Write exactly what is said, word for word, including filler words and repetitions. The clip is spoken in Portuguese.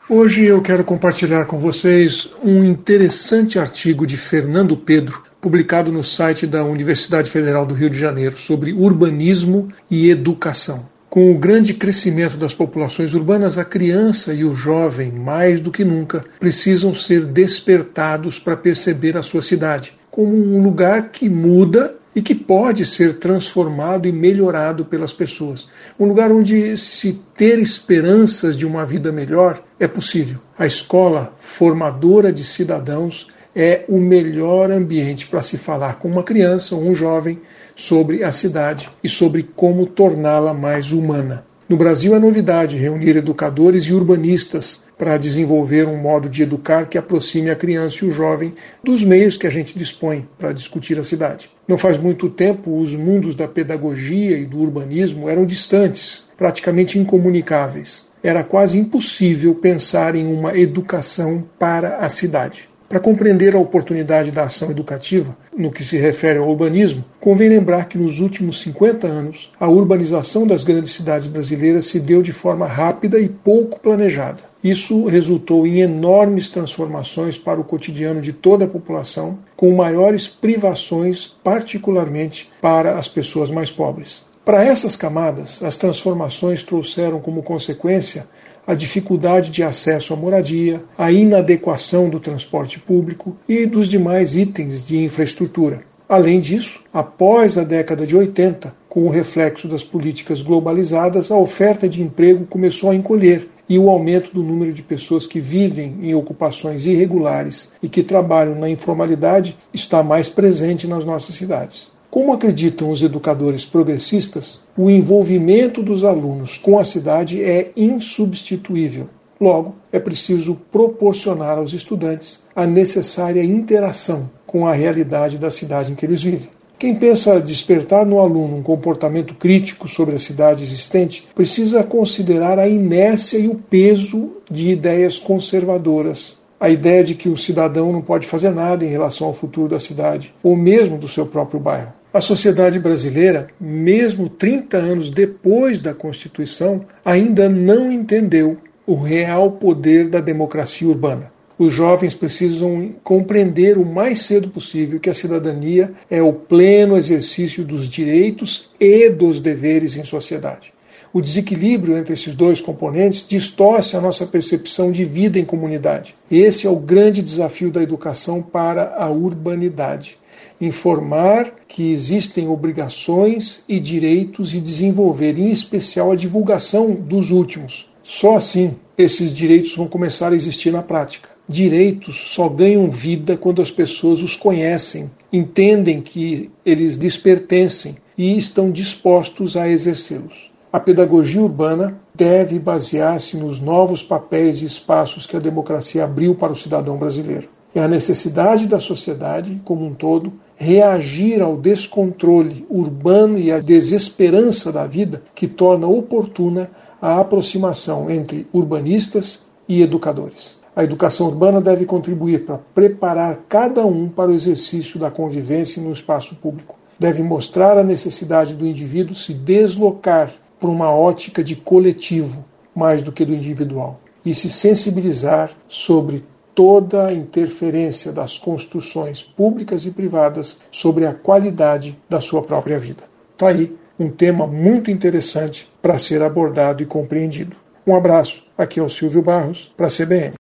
Hoje eu quero compartilhar com vocês um interessante artigo de Fernando Pedro, publicado no site da Universidade Federal do Rio de Janeiro, sobre urbanismo e educação. Com o grande crescimento das populações urbanas, a criança e o jovem, mais do que nunca, precisam ser despertados para perceber a sua cidade como um lugar que muda e que pode ser transformado e melhorado pelas pessoas. Um lugar onde se ter esperanças de uma vida melhor é possível. A escola formadora de cidadãos é o melhor ambiente para se falar com uma criança ou um jovem sobre a cidade e sobre como torná-la mais humana. No Brasil é novidade reunir educadores e urbanistas para desenvolver um modo de educar que aproxime a criança e o jovem dos meios que a gente dispõe para discutir a cidade. Não faz muito tempo, os mundos da pedagogia e do urbanismo eram distantes, praticamente incomunicáveis. Era quase impossível pensar em uma educação para a cidade. Para compreender a oportunidade da ação educativa, no que se refere ao urbanismo, convém lembrar que nos últimos cinquenta anos, a urbanização das grandes cidades brasileiras se deu de forma rápida e pouco planejada. Isso resultou em enormes transformações para o cotidiano de toda a população, com maiores privações, particularmente para as pessoas mais pobres. Para essas camadas, as transformações trouxeram como consequência a dificuldade de acesso à moradia, a inadequação do transporte público e dos demais itens de infraestrutura. Além disso, após a década de oitenta, com o reflexo das políticas globalizadas, a oferta de emprego começou a encolher e o aumento do número de pessoas que vivem em ocupações irregulares e que trabalham na informalidade está mais presente nas nossas cidades. Como acreditam os educadores progressistas, o envolvimento dos alunos com a cidade é insubstituível. Logo, é preciso proporcionar aos estudantes a necessária interação com a realidade da cidade em que eles vivem. Quem pensa despertar no aluno um comportamento crítico sobre a cidade existente precisa considerar a inércia e o peso de ideias conservadoras. A ideia de que o cidadão não pode fazer nada em relação ao futuro da cidade, ou mesmo do seu próprio bairro. A sociedade brasileira, mesmo trinta anos depois da Constituição, ainda não entendeu o real poder da democracia urbana. Os jovens precisam compreender o mais cedo possível que a cidadania é o pleno exercício dos direitos e dos deveres em sociedade. O desequilíbrio entre esses dois componentes distorce a nossa percepção de vida em comunidade. Esse é o grande desafio da educação para a urbanidade. Informar que existem obrigações e direitos e desenvolver, em especial, a divulgação dos últimos. Só assim esses direitos vão começar a existir na prática. Direitos só ganham vida quando as pessoas os conhecem, entendem que eles lhes pertencem e estão dispostos a exercê-los. A pedagogia urbana deve basear-se nos novos papéis e espaços que a democracia abriu para o cidadão brasileiro. É a necessidade da sociedade, como um todo, reagir ao descontrole urbano e à desesperança da vida que torna oportuna a aproximação entre urbanistas e educadores. A educação urbana deve contribuir para preparar cada um para o exercício da convivência no espaço público. Deve mostrar a necessidade do indivíduo se deslocar por uma ótica de coletivo, mais do que do individual, e se sensibilizar sobre toda a interferência das construções públicas e privadas sobre a qualidade da sua própria vida. Está aí um tema muito interessante para ser abordado e compreendido. Um abraço, aqui é o Silvio Barros, para a C B N.